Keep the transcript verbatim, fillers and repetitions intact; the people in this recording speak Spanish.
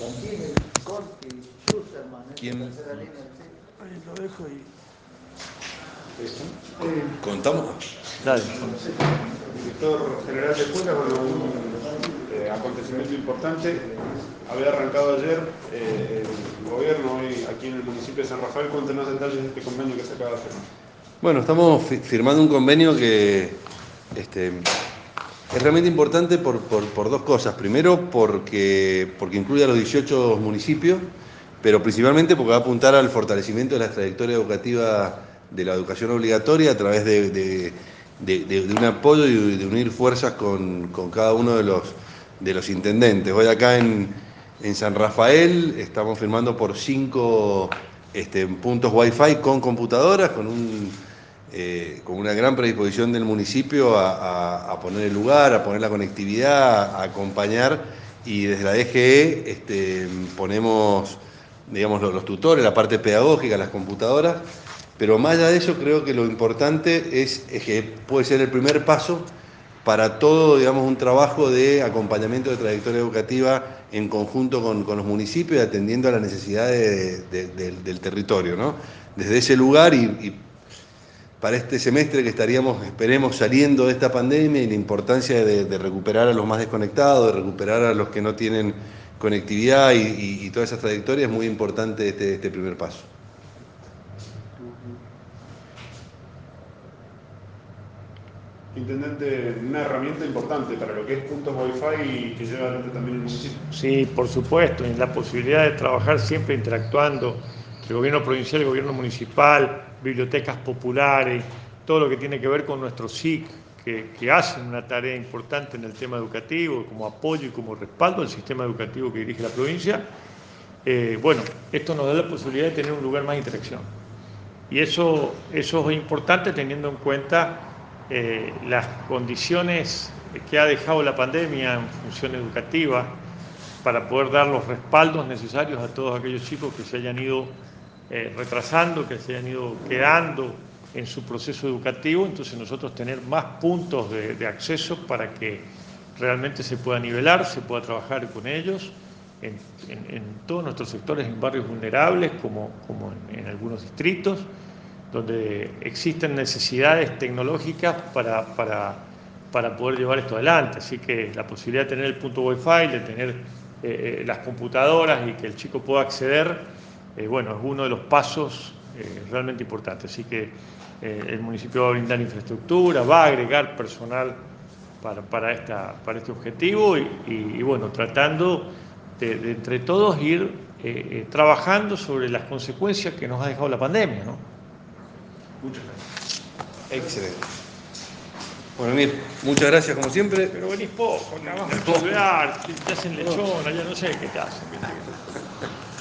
Tranquilo, Conti, Schusterman, en ¿Quién? la tercera línea, sí. Ahí lo dejo y... Eh, ¿Contamos? Dale. Director general de escuela, bueno, un eh, acontecimiento importante. Había arrancado ayer eh, el gobierno hoy aquí en el municipio de San Rafael. Cuéntenos detalles de este convenio que se acaba de firmar. Bueno, estamos fi- firmando un convenio que este, es realmente importante por, por, por dos cosas. Primero, porque, porque incluye a los dieciocho municipios, pero principalmente porque va a apuntar al fortalecimiento de la trayectoria educativa de la educación obligatoria a través de, de, de, de, de un apoyo y de unir fuerzas con, con cada uno de los, de los intendentes. Hoy acá en, en San Rafael estamos firmando por cinco este, puntos Wi-Fi con computadoras, con un... Eh, con una gran predisposición del municipio a, a, a poner el lugar, a poner la conectividad, a acompañar, y desde la D G E este, ponemos, digamos, los, los tutores, la parte pedagógica, las computadoras, pero más allá de eso creo que lo importante es, es que puede ser el primer paso para todo, digamos, un trabajo de acompañamiento de trayectoria educativa en conjunto con, con los municipios y atendiendo a las necesidades de, de, de, del territorio, ¿no? Desde ese lugar y, y para este semestre que estaríamos, esperemos, saliendo de esta pandemia y la importancia de, de recuperar a los más desconectados, de recuperar a los que no tienen conectividad y, y, y toda esa trayectoria, es muy importante este, este primer paso. Intendente, una herramienta importante para lo que es puntos Wi-Fi y que lleva adelante también el municipio. Sí, por supuesto, y la posibilidad de trabajar siempre interactuando entre el gobierno provincial y el gobierno municipal, bibliotecas populares, todo lo que tiene que ver con nuestro S I C, que, que hacen una tarea importante en el tema educativo, como apoyo y como respaldo al sistema educativo que dirige la provincia. Eh, bueno, esto nos da la posibilidad de tener un lugar más de interacción. Y eso, eso es importante teniendo en cuenta eh, las condiciones que ha dejado la pandemia en función educativa para poder dar los respaldos necesarios a todos aquellos chicos que se hayan ido eh, retrasando, que se hayan ido quedando en su proceso educativo. Entonces nosotros tener más puntos de, de acceso para que realmente se pueda nivelar, se pueda trabajar con ellos en, en, en todos nuestros sectores, en barrios vulnerables como, como en, en algunos distritos, donde existen necesidades tecnológicas para, para, para poder llevar esto adelante. Así que la posibilidad de tener el punto Wi-Fi, de tener eh, las computadoras y que el chico pueda acceder, eh, bueno, es uno de los pasos eh, realmente importantes. Así que eh, el municipio va a brindar infraestructura, va a agregar personal para, para, esta, para este objetivo y, y, y bueno, tratando de, de entre todos ir eh, eh, trabajando sobre las consecuencias que nos ha dejado la pandemia, ¿no? Muchas gracias. Excelente. Bueno, Mir, muchas gracias como siempre. Pero venís poco, acá vas a estudiar, te hacen lechón, allá no sé qué te hacen.